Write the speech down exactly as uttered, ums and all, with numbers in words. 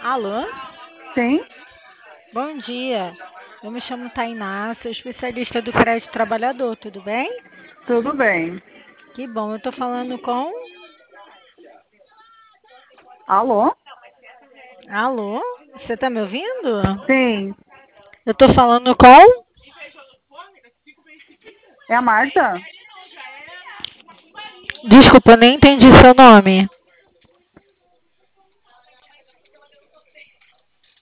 Alô? Sim, Bom dia. Eu me chamo Tainá, sou especialista do crédito trabalhador, tudo bem? tudo bem. Que bom, eu tô falando com... Alô? Alô? Você tá me ouvindo? Sim, Eu tô falando com... é a Marta? Desculpa, eu nem entendi seu nome.